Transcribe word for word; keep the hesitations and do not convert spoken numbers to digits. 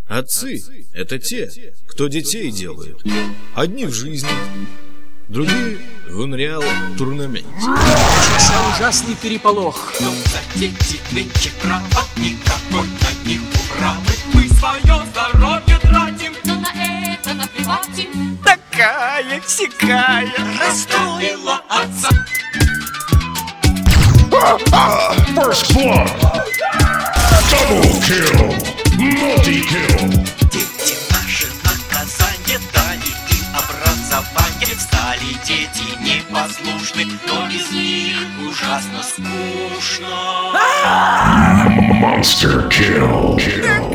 Отцы – это те, кто детей делают. Одни в жизни, другие в Unreal-турнаменте. Начался ужасный переполох. Что за дети нынче право, никакой на них управы. Мы свое здоровье тратим, но на это наплевать им. Такая-сякая расстроила отца. First blood! Double kill! Multi-kill! Дети наши наказание дали и образование. Стали дети непослушны, но без них ужасно скучно. Monster kill! kill.